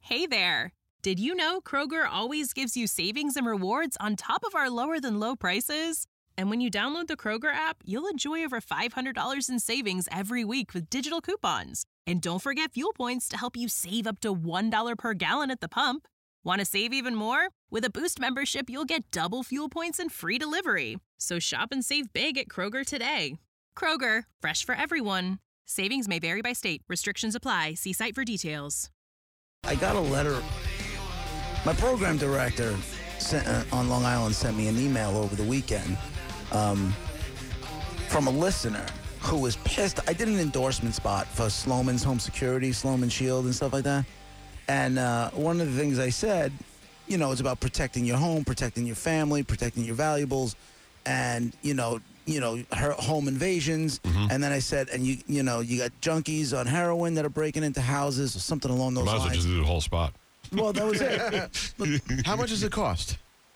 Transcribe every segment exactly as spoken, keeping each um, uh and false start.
Hey there! Did you know Kroger always gives you savings and rewards on top of our lower-than-low prices? And when you download the Kroger app, you'll enjoy over five hundred dollars in savings every week with digital coupons. And don't forget fuel points to help you save up to one dollar per gallon at the pump. Want to save even more? With a Boost membership, you'll get double fuel points and free delivery. So shop and save big at Kroger today. Kroger, fresh for everyone. Savings may vary by state. Restrictions apply. See site for details. I got a letter. My program director sent, uh, on Long Island sent me an email over the weekend um, from a listener who was pissed. I did an endorsement spot for Sloman's Home Security, Sloman Shield and stuff like that. And uh, one of the things I said, you know, it's about protecting your home, protecting your family, protecting your valuables, and, you know, you know, her home invasions. Mm-hmm. And then I said, and you you know, you got junkies on heroin that are breaking into houses or something along those Might as well lines. just do the whole spot. Well, that was it. How much does it cost?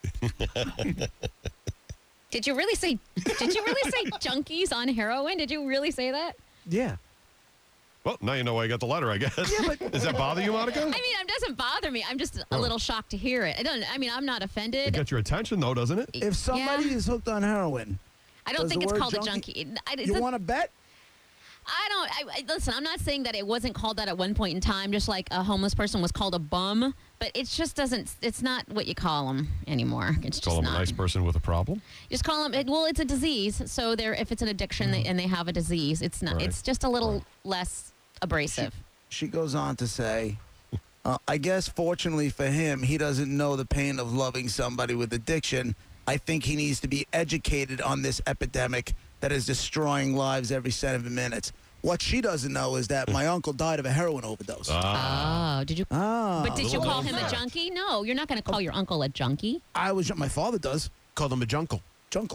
Did you really say? Did you really say junkies on heroin? Did you really say that? Yeah. Well, now you know why you got the letter, I guess. Yeah, but does that bother you, Monica? I mean, it doesn't bother me. I'm just a Oh. little shocked to hear it. I don't. I mean, I'm not It offended. gets your attention, though, doesn't it? If somebody Yeah. is hooked on heroin, I don't does think the it's word called junkie- a junkie. I, it's you a- want to bet? I don't. I, I- listen, I'm not saying that it wasn't called that at one point in time, just like a homeless person was called a bum. But it just doesn't. It's not what you call them anymore. It's just Call him not. a nice person with a problem? You just call them. It, well, it's a disease. So there, if it's an addiction they, and they have a disease, it's not. Right. It's just a little less abrasive. She goes on to say, uh, I guess fortunately for him, he doesn't know the pain of loving somebody with addiction. I think he needs to be educated on this epidemic that is destroying lives every seven minutes. What she doesn't know is that my uncle died of a heroin overdose. Ah. Oh, did you? Ah. But did you little call him a fact. junkie? No, you're not going to call your uncle a junkie. I was, my father does. Called him a junkle. Junkle.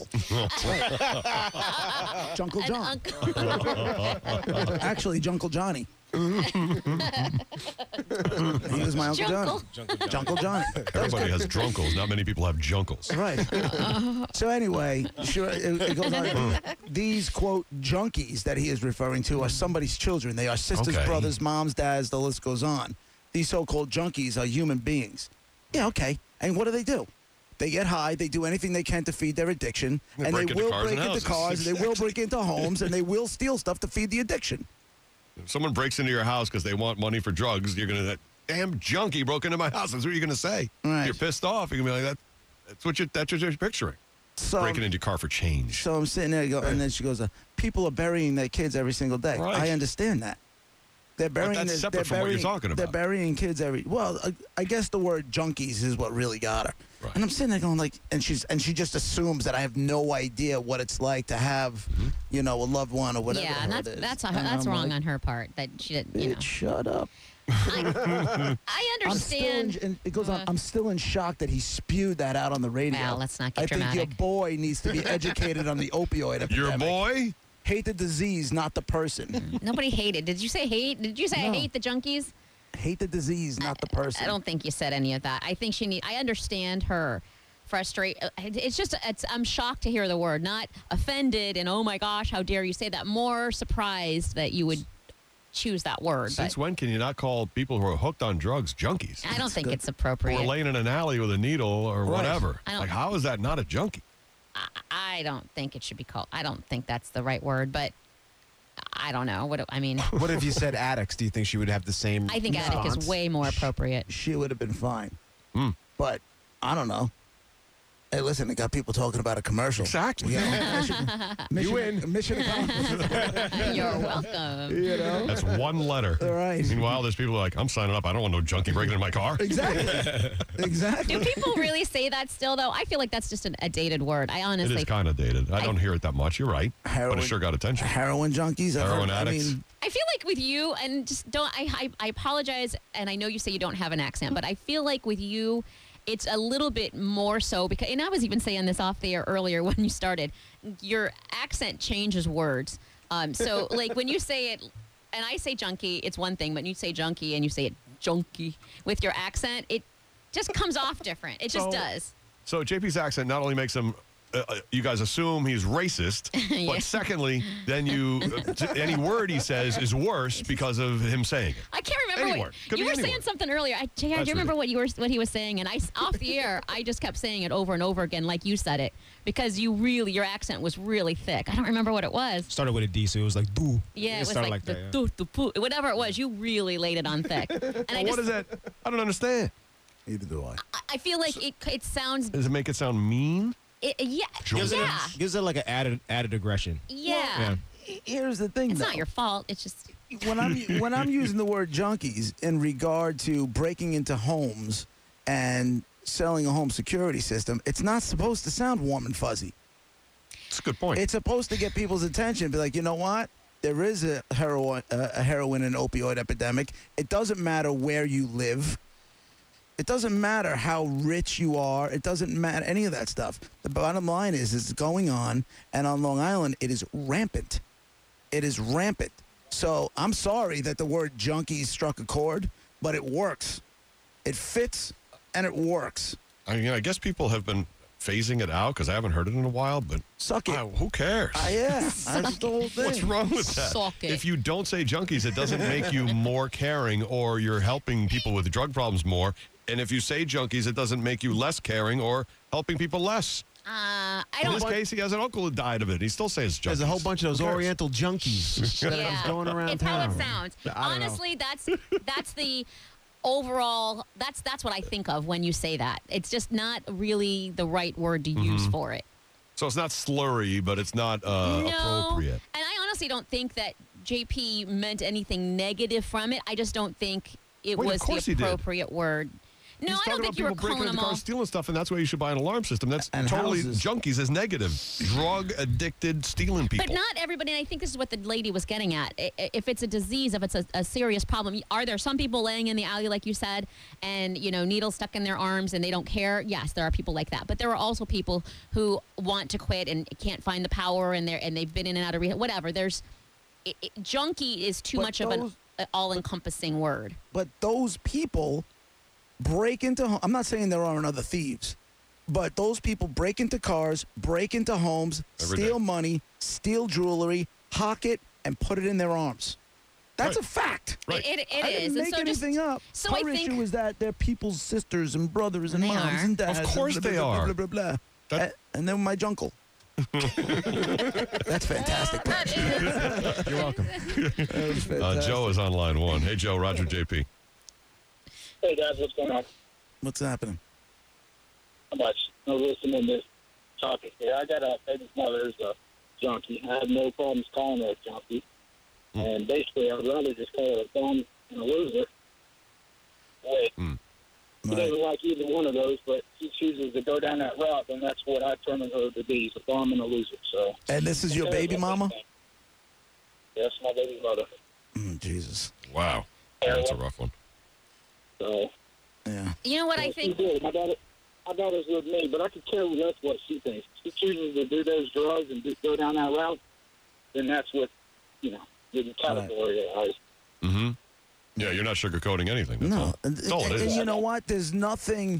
Junkle An John. uncle. Actually, Junkle Johnny. He was my Uncle Junkle. Johnny. Junkle Johnny. Everybody has drunkles. Not many people have junkles. Right. So anyway, sure, it, it goes on. These, quote, junkies that he is referring to are somebody's children. They are sisters, Okay. brothers, moms, dads, the list goes on. These so-called junkies are human beings. Yeah, okay. And what do they do? They get high. They do anything they can to feed their addiction. They and break they into will cars break and into houses. cars. They will break into homes. And they will steal stuff to feed the addiction. If someone breaks into your house because they want money for drugs, you're going to, that damn junkie broke into my house. That's what you're going to say. Right. You're pissed off. You're going to be like, that. That's what you're, that's what you're picturing. So, Breaking into your car for change. so I'm sitting there, go, and then she goes, uh, people are burying their kids every single day. Right. I understand that. They're burying. that's their- separate they're from what you're burying, talking They're about. burying kids every. Well, I, I guess the word junkies is what really got her. Right. And I'm sitting there going like, and she's and she just assumes that I have no idea what it's like to have, Mm-hmm. you know, a loved one or whatever. Yeah, the and hell that's it is. that's a, And that's I'm wrong like, on her part that she didn't. You know, Bitch, shut up. I, I I'm still in, understand. and it goes on. Uh, I'm still in shock that he spewed that out on the radio. Well, let's not get I think your dramatic. boy needs to be educated on the opioid epidemic. Your boy? Hate the disease, not the person. Nobody hated. Did you say hate? Did you say I No. hate the junkies? Hate the disease, not the person. I don't think you said any of that. I think she need. I understand her frustrate. uh, It's just. It's. I'm shocked to hear the word. Not offended and oh my gosh, how dare you say that. More surprised that you would choose that word. Since But when can you not call people who are hooked on drugs junkies? I don't think good. it's Who are appropriate. laying in an alley with a needle or Right. whatever. I don't- Like, how is that not a junkie? I, I don't think it should be called. I don't think that's the right word. But I don't know. What do- I mean, What if you said addicts? Do you think she would have the same I think addict response? is way more appropriate. She would have been fine. Hmm. But I don't know. Hey, listen, it got people talking about a commercial. Exactly. You know, mission, mission, win. Mission accomplished. You're welcome. You know? That's one letter. All right. Meanwhile, there's people like, I'm signing up. I don't want no junkie breaking into my car. Exactly. Exactly. Do people really say that still, though? I feel like that's just an, a dated word. I It honestly is kind of dated. I I- don't hear it that much. You're right. But Heroin- it sure got attention. Heroin junkies. I've Heroin heard- addicts. I mean, I feel like with you, and just don't, I, I, I apologize, and I know you say you don't have an accent, but I feel like with you, it's a little bit more so because, and I was even saying this off the air earlier when you started, your accent changes words. Um, so like when you say it, and I say junkie, it's one thing, but when you say junkie and you say it junkie with your accent, it just comes off different. It just So- does. So J P's accent not only makes him uh, uh, you guys assume he's racist. Yeah. But secondly, then you uh, t- any word he says is worse because of him saying it. I can't remember Any what word. Could you be were any saying word. something earlier. I, J R, do That's you remember ridiculous. what you were what he was saying? And I s- off the air, I just kept saying it over and over again, like you said it, because you really your accent was really thick. I don't remember what it was. Started with a D, so it was like doo. Yeah, it, was started like, the that, yeah. doo, doo, poo, whatever it was. You really laid it on thick. And I Well, just what is that? I don't understand. Neither do I. I- I feel like it it sounds Does it make it sound mean? it, yeah Gives it, yeah a, gives it like an added added aggression. yeah. Yeah. Here's the thing, It's though. not your fault. It's just when I'm when I'm using the word junkies in regard to breaking into homes and selling a home security system, it's not supposed to sound warm and fuzzy. That's a good point. It's supposed to get people's attention. Be like, you know what? There is a heroin, uh, a heroin and opioid epidemic. It doesn't matter where you live. It doesn't matter how rich you are. It doesn't matter any of that stuff. The bottom line is, it's going on, and on Long Island, it is rampant. It is rampant. So I'm sorry that the word junkies struck a chord, but it works. It fits, and it works. I mean, I guess people have been phasing it out because I haven't heard it in a while, but Suck it. uh, who cares? Ah, yeah, that's the whole thing. What's wrong with that? Suck it. If you don't say junkies, it doesn't make you more caring or you're helping people with drug problems more. And if you say junkies, it doesn't make you less caring or helping people less. uh, I In don't. this case, he has an uncle who died of it. He still says junkies. There's a whole bunch of those Who cares? Oriental junkies that Yeah. are going around It's town. how it sounds. I don't know. Honestly, that's that's the overall. That's that's what I think of when you say that. It's just not really the right word to use Mm-hmm. for it. So it's not slurry, but it's not uh, no, appropriate. and I honestly don't think that J P meant anything negative from it. I just don't think it Wait, of was course the he did. appropriate word. No, He's I talking don't think about you were people breaking calling into them all. cars, stealing stuff, and that's why you should buy an alarm system. That's And totally houses. junkies is negative. Drug addicted, stealing people. But not everybody, and I think this is what the lady was getting at. I- i- If it's a disease, if it's a, a serious problem, are there some people laying in the alley, like you said, and, you know, needles stuck in their arms and they don't care? Yes, there are people like that. But there are also people who want to quit and can't find the power, and, they're, and they've been in and out of rehab, whatever. There's it, it, junkie is too But much of an those- uh, all-encompassing word. But those people break into ho- I'm not saying there aren't other thieves, but those people break into cars, break into homes, Every steal day. money, steal jewelry, hock it, and put it in their arms. That's Right. a fact. Right. It, it, it I is. didn't And make so just- anything up. So Her I think issue is that they're people's sisters and brothers and They moms are. and dads. Of and course blah, they blah, blah, are. Blah, blah, blah, blah. That- And- and then my junkle. That's fantastic. You're welcome. That was Uh, fantastic. Joe is on line one. Hey, Joe, Roger J P. Hey guys, what's going on? What's happening? How much? No listening to this topic here. I got a baby's mother is a junkie. I have no problems calling her a junkie. And basically, I'd rather just call her a bum and a loser. Wait, she Right. doesn't like either one of those, but she chooses to go down that route, then that's what I determine her to be, a bum and a loser. So. And this is your baby mama? Yes, my baby's mother. Mm, Jesus. Wow. That's a rough one. So. Yeah. you know what I Well, think? She did. My daughter, my daughter's with me, but I could care less what she thinks. If she chooses to do those drugs and do, go down that route, then that's what, you know, the category right. Mm-hmm. Yeah, you're not sugarcoating anything. That's No. all. And, That's all it and- is. and you know what? There's nothing,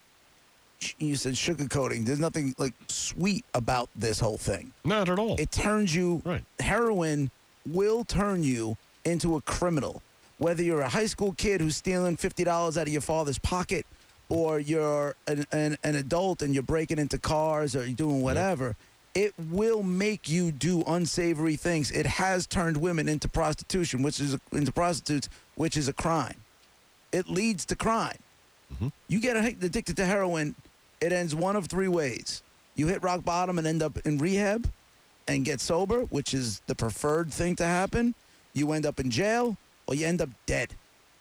you said sugarcoating. There's nothing, like, sweet about this whole thing. Not at all. It turns you, Right. heroin will turn you into a criminal. Whether you're a high school kid who's stealing fifty dollars out of your father's pocket, or you're an, an, an adult and you're breaking into cars or you're doing whatever, it will make you do unsavory things. It has turned women into prostitution, which is a, into prostitutes, which is a crime. It leads to crime. You get addicted to heroin, it ends one of three ways. You hit rock bottom and end up in rehab and get sober, which is the preferred thing to happen. You end up in jail, or you end up dead.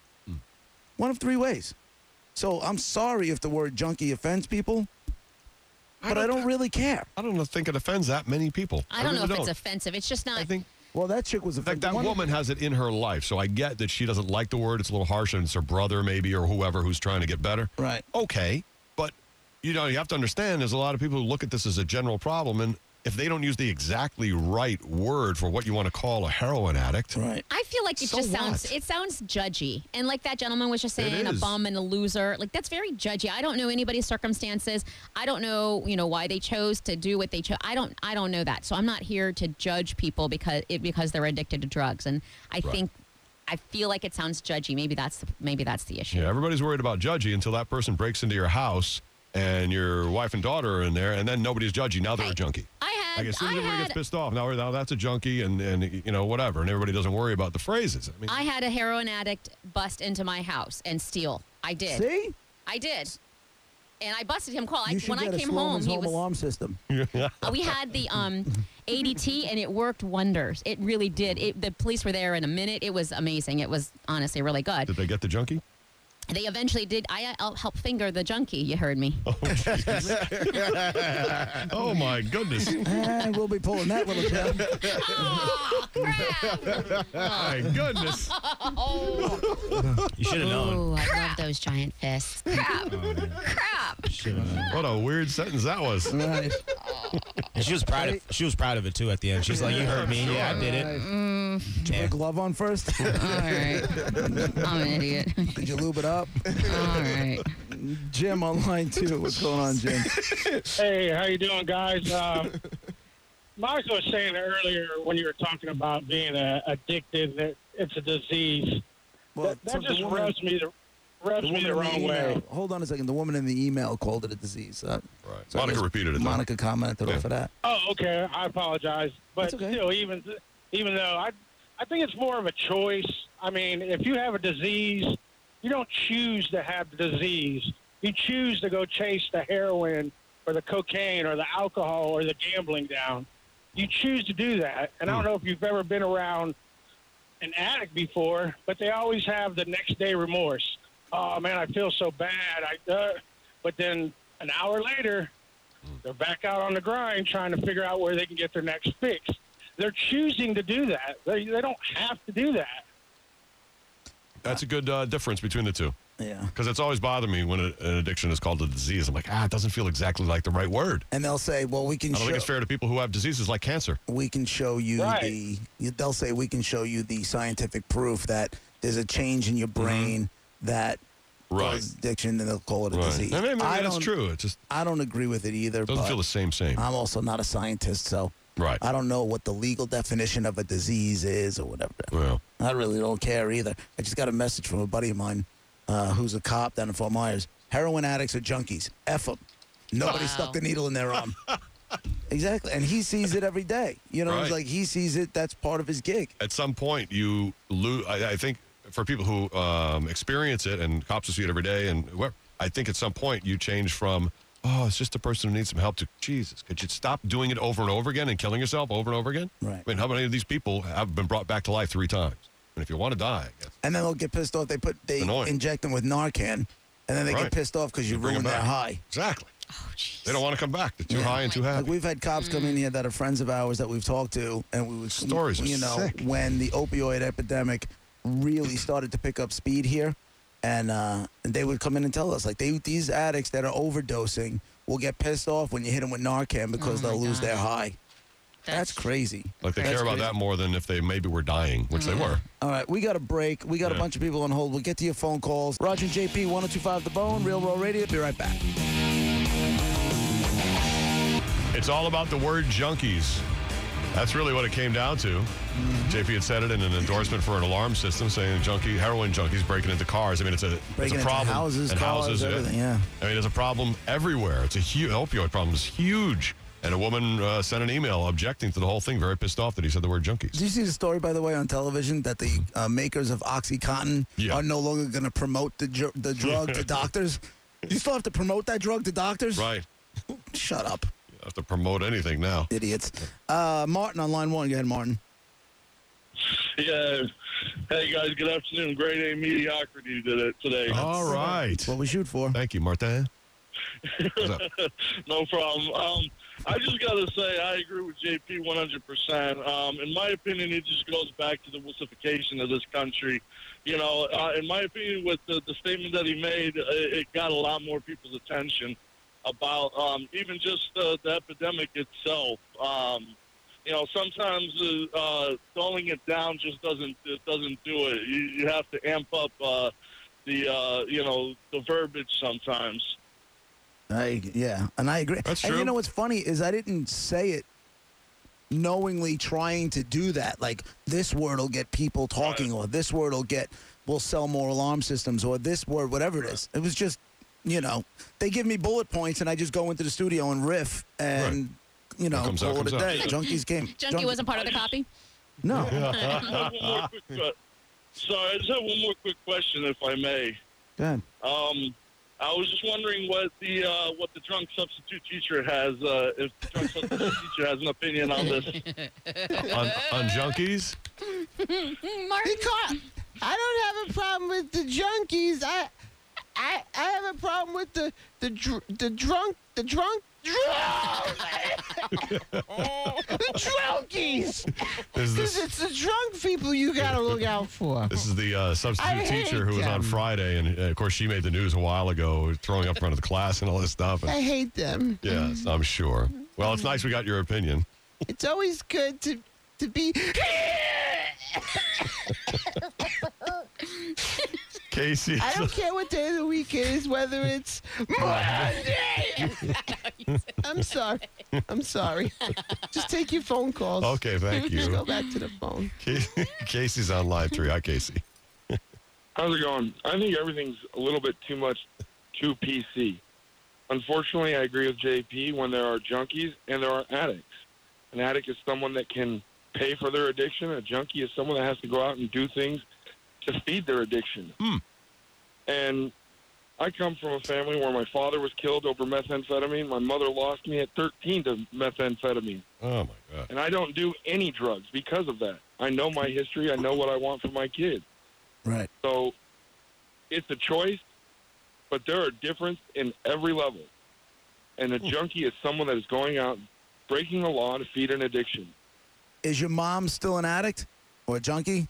One of three ways. So I'm sorry if the word junkie offends people, but I don't really care. I don't think it offends that many people. I don't know really if it's don't. offensive. It's just not. I think Well, that chick was like offended. that One of- woman has it in her life, so I get that she doesn't like the word. It's a little harsh, and it's her brother maybe or whoever who's trying to get better. Right. Okay, but you know you have to understand. There's a lot of people who look at this as a general problem, and if they don't use the exactly right word for what you want to call a heroin addict. Right. I feel like it So just sounds what? it sounds judgy. And like that gentleman was just saying, a is. bum and a loser. Like that's very judgy. I don't know anybody's circumstances. I don't know, you know, why they chose to do what they chose. I don't I don't know that. So I'm not here to judge people because it, because they're addicted to drugs. And I Right. think I feel like it sounds judgy. Maybe that's the, maybe that's the issue. Yeah, everybody's worried about judgy until that person breaks into your house and your wife and daughter are in there, and then nobody's judgy. Now they're Hey, a junkie. I had Like as soon as I everybody had gets pissed off, now, now that's a junkie, and, and you know whatever, and everybody doesn't worry about the phrases. I mean, I had a heroin addict bust into my house and steal. I did. See? I did. And I busted him cold. I, You should when get I a came Sloman's home, he home was alarm system. Uh, we had the um, A D T, and it worked wonders. It really did. It, the police were there in a minute. It was amazing. It was honestly really good. did they get the junkie? They eventually did. I uh, helped finger the junkie. You heard me. Oh, jeez. Oh, my goodness. Eh, we'll be pulling that little gem. Oh, crap! My goodness. You should have known. Ooh, I love those giant fists. Crap! Crap! Should have known. What a weird sentence that was. Right. And she was proud of. She was proud of it too. At the end, she's like, "You heard me. Yeah, I did it." Right. Did you put a glove on first? All right. I'm an idiot. Did you lube it up? All right. Jim on line two. What's going on, Jim? Hey, how you doing, guys? Um, Mark was saying earlier when you were talking about being uh, addicted that it's a disease. that that so the just woman- rubs me the rubs the me woman the in wrong email- way. Hold on a second. The woman in the email called it a disease. Uh, Right. so I Monica guess repeated it, though. Monica commented Yeah. off of that. Oh, okay. I apologize, but That's okay. still, even even though I I think it's more of a choice. I mean, if you have a disease, you don't choose to have the disease. You choose to go chase the heroin or the cocaine or the alcohol or the gambling down. You choose to do that. And I don't know if you've ever been around an addict before, but they always have the next day remorse. Oh, man, I feel so bad. I, uh, but then an hour later, they're back out on the grind trying to figure out where they can get their next fix. They're choosing to do that. They, they don't have to do that. That's a good uh, difference between the two. Yeah. Because it's always bothered me when a, an addiction is called a disease. I'm like, ah, it doesn't feel exactly like the right word. And they'll say, well, we can I don't show think it's fair to people who have diseases like cancer. we can show you Right. the they'll say we can show you the scientific proof that there's a change in your brain that Right. causes addiction, and they'll call it a Right. disease. I mean, maybe I that's don't, true. It just I don't agree with it either. doesn't but feel the same, same. I'm also not a scientist, so Right. I don't know what the legal definition of a disease is or whatever. Well, I really don't care either. I just got a message from a buddy of mine uh, who's a cop down in Fort Myers. Heroin addicts are junkies. F them. Nobody Wow. stuck the needle in their arm. Exactly. And he sees it every day. You know, it's Right. like he sees it. That's part of his gig. at some point, you lose. I, I think for people who um, experience it, and cops will see it every day, and whoever, I think at some point you change from, oh, it's just a person who needs some help, to, Jesus, could you stop doing it over and over again and killing yourself over and over again? Right. I mean, how many of these people have been brought back to life three times? And if you want to die, I guess. And then they'll get pissed off. They put they Annoying. inject them with Narcan, and then they Right. get pissed off because you bring 'em ruined their back. high. Exactly. Oh, jeez. They don't want to come back. They're too Yeah. high and too Like happy. we've had cops come in here that are friends of ours that we've talked to, and we would Stories are you know, sick. when the opioid epidemic really started to pick up speed here, and uh, and they would come in and tell us like they these addicts that are overdosing will get pissed off when you hit them with Narcan because Oh, my they'll lose God. their high. That's, That's- crazy. Like they That's care about crazy. that more than if they maybe were dying, which they were. All right, we got a break. We got a Yeah. bunch of people on hold. We'll get to your phone calls. Roger and J P, one oh two five The Bone, Real Raw Radio. Be right back. It's all about the word junkies. That's really what it came down to. Mm-hmm. J P had said it in an endorsement for an alarm system, saying junkie, heroin junkies breaking into cars. I mean, it's a Breaking it's a into problem. houses, and cars, houses, yeah. everything, yeah. I mean, it's a problem everywhere. It's a huge opioid problem. It's huge. And a woman uh, sent an email objecting to the whole thing, very pissed off that he said the word junkies. Did you see the story, by the way, on television that the uh, makers of OxyContin Yeah. are no longer going to promote the dr- the drug to doctors? You still have to promote that drug to doctors? Right. Shut up, You have to promote anything now. idiots. Uh, Martin on line one. Go ahead, Martin. Yeah. Hey, guys, good afternoon. Grade A mediocrity did it today. All right. That's what we shoot for. Thank you, Martin. What's up? No problem. Um, I just got to say, I agree with J P one hundred percent. Um, in my opinion, it just goes back to the wussification of this country. You know, uh, in my opinion, with the, the statement that he made, uh, it got a lot more people's attention. about um, even just uh, the epidemic itself. Um, you know, sometimes uh, uh, throwing it down just doesn't it doesn't do it. You, you have to amp up uh, the uh, you know the verbiage sometimes. I yeah, and I agree. That's and true. you know what's funny is I didn't say it knowingly trying to do that. Like this word will get people talking, Right. or this word will get will sell more alarm systems, or this word, whatever it is. It was just, you know, they give me bullet points, and I just go into the studio and riff, and you know, comes out, call it a comes out. day. Junkies game. Junkie wasn't part of the copy? No. I just have one more quick, uh, sorry, I just have one more quick question, if I may. Go ahead. Um, I was just wondering what the uh, what the drunk substitute teacher has, uh, if the drunk substitute teacher has an opinion on this. on, on junkies? Martin. Because I don't have a problem with the junkies. I, I, I have a problem with the the dr- the drunk the drunk. the drunkies. Is Because this, it's the drunk people you gotta look out for. this is the uh, I substitute hate teacher who was on them. Friday, and uh, of course she made the news a while ago, throwing up in front of the class and all this stuff. And, I hate them. yes, I'm sure. Well, it's nice we got your opinion. It's always good to to be. Casey. I don't care what day of the week it is, whether it's Monday. I'm sorry. I'm sorry. Just take your phone calls. Okay, thank Just go you. back to the phone. Casey's on line three. Hi, Casey. How's it going? I think everything's a little bit too much too P C. Unfortunately, I agree with J P when there are junkies and there are addicts. An addict is someone that can pay for their addiction. A junkie is someone that has to go out and do things to feed their addiction. Hmm. And I come from a family where my father was killed over methamphetamine. My mother lost me at thirteen to methamphetamine. Oh, my God. And I don't do any drugs because of that. I know my history. I know what I want for my kids. Right. So it's a choice, but there are differences in every level. And a junkie is someone that is going out, breaking the law to feed an addiction. Is your mom still an addict or a junkie?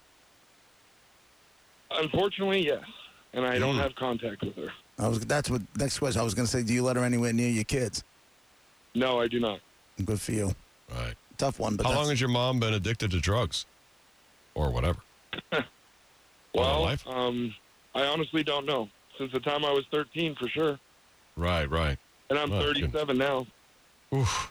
Unfortunately, yes. And I don't Mm. have contact with her. I was. That's what. Next question. I was going to say, do you let her anywhere near your kids? No, I do not. Good for you. Right. Tough one, but How that's, long has your mom been addicted to drugs? Or whatever? All her Well, life? um, I honestly don't know. Since the time I was thirteen, for sure. Right, right. And I'm Oh, thirty-seven now. Oof.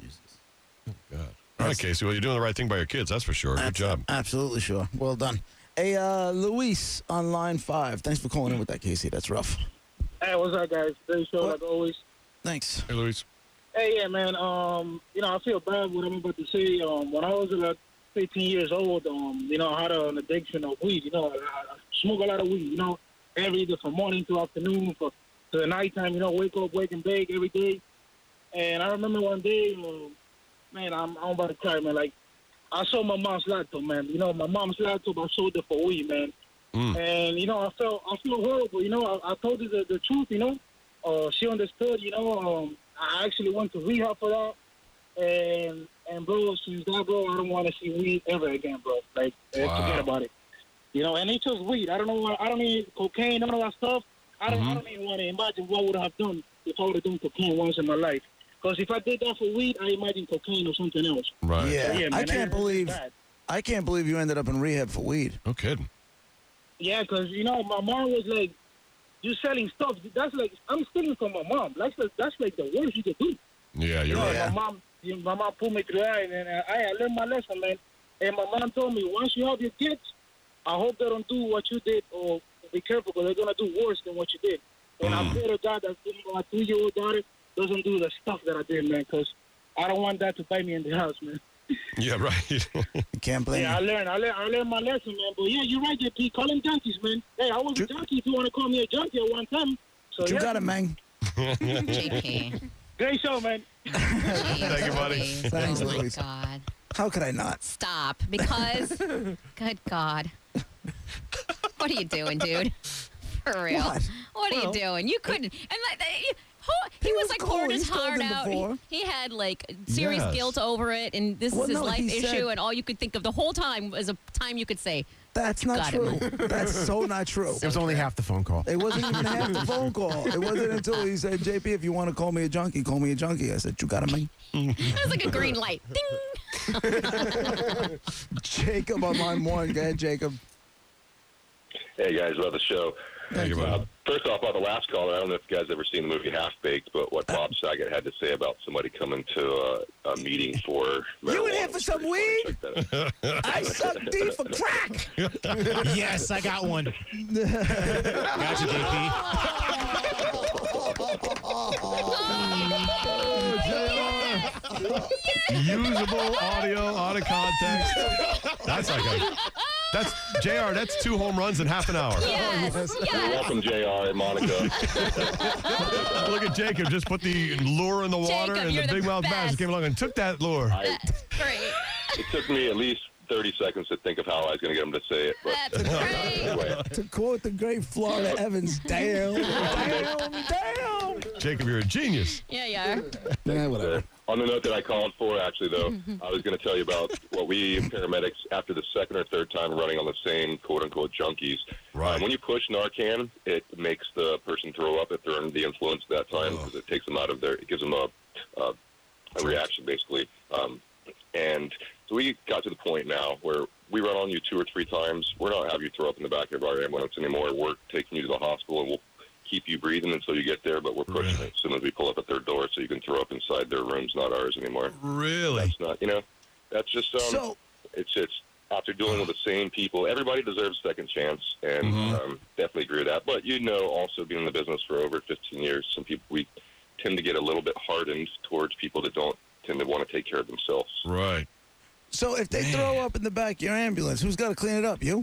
Oh, God. All right, Casey. Well, you're doing the right thing by your kids. That's for sure. Good Abs- job. Absolutely sure. Well done. Hey, uh, Luis on line five. Thanks for calling in with that, Casey. That's rough. Hey, what's up, guys? Great show, What? like always. Thanks. Hey, Luis. Hey, yeah, man. Um, you know, I feel bad what I'm about to say. Um, when I was about fifteen years old, um, you know, I had an addiction of weed. You know, I, I smoke a lot of weed. You know, every day from morning to afternoon, for to the nighttime. You know, wake up, wake and bake every day. And I remember one day, um, man, I'm I'm about to cry, man. Like, I sold my mom's laptop, man. You know, my mom's laptop, I sold it for weed, man. Mm. And you know, I felt I feel horrible. You know, I, I told her the, the truth. You know, uh, she understood. You know, um, I actually went to rehab for that. And and bro, since that, bro, I don't want to see weed ever again, bro. Like, uh, Wow. forget about it. You know, and it's just weed. I don't know. What, I don't need cocaine, none of that stuff. I don't. I don't even want to imagine what would I have done if I would have done cocaine once in my life. Because if I did that for weed, I imagine cocaine or something else. Right. Yeah, So, yeah, I man, can't that- believe that's bad. I can't believe you ended up in rehab for weed. No kidding. Yeah, because, you know, my mom was like, you selling stuff. That's like, I'm stealing from my mom. That's like, that's like the worst you could do. Yeah, You you're know, right. Yeah. my mom, you know, my mom put me through that, and uh, I, I learned my lesson, man. And my mom told me, once you have your kids, I hope they don't do what you did, or be careful, because they're going to do worse than what you did. And I Mm. pray to God that you know, my two-year-old daughter doesn't do the stuff that I did, man, because I don't want that to bite me in the house, man. Yeah, right. You can't blame Yeah, I you. learned, I learned, I learned my lesson, man. But yeah, you're right, J P. Call them junkies, man. Hey, I was Ju- a junkie if you want to call me a junkie at one time. So You yeah, got it, man. J P. great show, man. Thank you, buddy. Thanks, Oh, my Louise. God. How could I not? Stop, because, good God. What are you doing, dude? For real. What? What are Well- you doing? You couldn't. And like, he, he, He was, was like cool. pouring He's his told heart them out. before. He, he had like serious Yes. guilt over it, and this Well, is his no, life he issue, said- and all you could think of the whole time was a time you could say, That's not Got true. him. That's so not true. It was only half the phone call. It wasn't even half the phone call. It wasn't until he said, J P, if you want to call me a junkie, call me a junkie. I said, you got it, man. It was like a green light. Ding. Jacob on line one. Go ahead, Jacob. Hey, guys, love the show. Thank you, Uh, bud. first off, on the last caller, I don't know if you guys ever seen the movie Half Baked, but what Bob Saget had to say about somebody coming to uh, a meeting for marijuana. You in here for some weed? I suck D for crack. Yes, I got one. Gotcha, J P. Usable audio out of context. That's like a. That's J R. That's two home runs in half an hour. Yes, You're yes. welcome, J R and Monica. Look at Jacob. Just put the lure in the water, Jacob, and you're the the big mouth bass best. came along and took that lure. I, Great. it took me at least thirty seconds to think of how I was going to get him to say it. But That's great. anyway, To quote the great Florida Evans, damn, damn, damn. Jacob, you're a genius. Yeah, yeah. Yeah, whatever. uh, on the note that I called for, actually, though, I was going to tell you about what we paramedics, after the second or third time running on the same quote-unquote junkies, Right. um, when you push Narcan, it makes the person throw up if they're under the influence at that time because it takes them out of their, it gives them a, a, a reaction, basically. Um, and so we got to the point now where we run on you two or three times. We're not having you throw up in the back of our ambulance anymore. We're taking you to the hospital, and we'll keep you breathing until you get there, but we're pushing Really? it as soon as we pull up at their door so you can throw up inside their rooms, not ours anymore. Really? That's not, you know, that's just, um, So- it's, it's, after dealing with the same people, everybody deserves a second chance, and Mhm. um, definitely agree with that. But you know, also being in the business for over fifteen years, some people, we tend to get a little bit hardened towards people that don't tend to want to take care of themselves. Right. So if they throw up in the back of your ambulance, who's got to clean it up? You?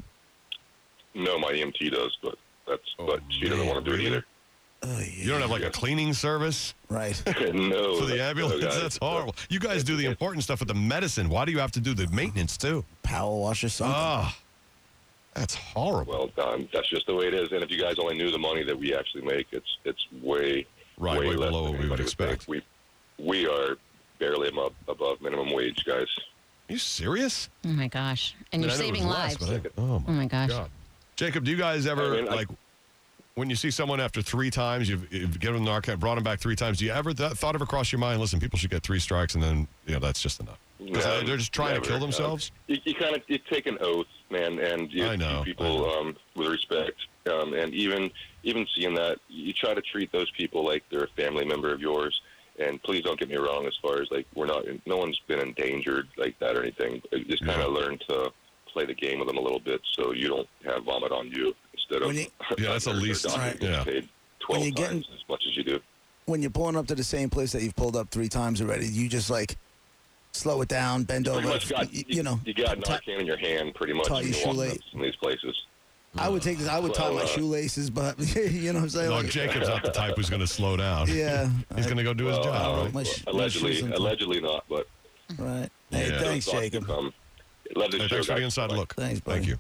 No, my E M T does, but that's, Oh, but she doesn't man, want to do it really? either. Oh, You don't have like a cleaning service Right. no. for the that's- ambulance? no, guys, That's horrible. You guys do the important stuff with the medicine. Why do you have to do the maintenance too? Power wash or something. Ah, that's horrible. Well, um, that's just the way it is. And if you guys only knew the money that we actually make, it's it's way Right, way less below than what we would anybody expect. think. We we are barely above, above minimum wage, guys. Are you serious? Oh my gosh. And I you're mean, I knew it saving was less, lives. but I- oh my, Oh my gosh. God. Jacob, do you guys ever I mean, I- like when you see someone after three times, you've, you've given them Narcan, brought them back three times? Do you ever th- thought ever cross your mind? Listen, people should get three strikes, and then you know that's just enough. 'Cause No, they're just trying to never. kill themselves. Uh, you you kind of you take an oath, man, and you I know, treat people I know. Um, with respect. Um, and even even seeing that, you try to treat those people like they're a family member of yours. And please don't get me wrong, as far as like we're not, no one's been endangered like that or anything. You just kind Yeah. of learn to play the game with them a little bit, so you don't have vomit on you instead of. When you- Yeah, that's the your least- doctor right. gets Yeah. paid twelve When you get times as much as you do. When you're pulling up to the same place that you've pulled up three times already, you just like slow it down, bend Pretty over. much got you, you, you know, you got ti- Narcan in your hand, pretty much. tie when your you're walking shoelace. up some of these places. I would take this. I would tie Well, my uh, shoelaces, but you know what I'm saying? No, Like, Jacob's not the type who's going to slow down. yeah. He's going to go do his Well, job, uh, right? My sh- my allegedly, shoes and- allegedly not, but Right. Hey, Yeah. thanks, thoughts Jacob. come. Love the Hey, show, thanks for the guys. inside Bye. look. Thanks, buddy. Thank you.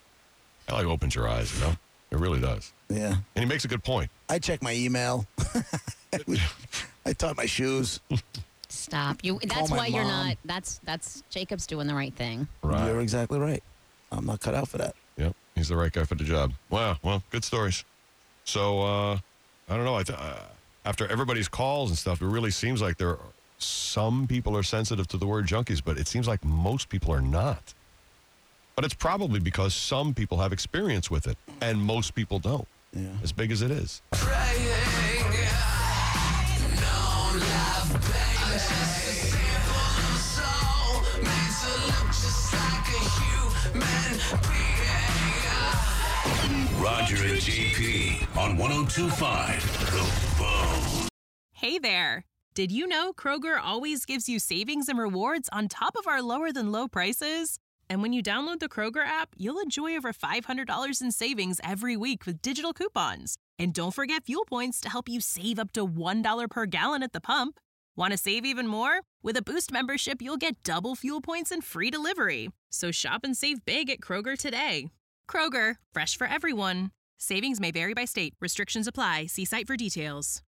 I like opens your eyes, you know? It really does. Yeah. And he makes a good point. I check my email. I tie my shoes. Stop. You. Call That's my why you're mom. not. That's that's Jacob's doing the right thing. Right. You're exactly right. I'm not cut out for that. Yep. He's the right guy for the job. Wow. Well, good stories. So, uh, I don't know. I th- uh, after everybody's calls and stuff, it really seems like there are some people are sensitive to the word junkies, but it seems like most people are not. But it's probably because some people have experience with it and most people don't, Yeah. as big as it is. Roger and J P on one oh two point five The Bone. Hey there. Did you know Kroger always gives you savings and rewards on top of our lower than low prices? And when you download the Kroger app, you'll enjoy over five hundred dollars in savings every week with digital coupons. And don't forget fuel points to help you save up to one dollar per gallon at the pump. Want to save even more? With a Boost membership, you'll get double fuel points and free delivery. So shop and save big at Kroger today. Kroger, fresh for everyone. Savings may vary by state. Restrictions apply. See site for details.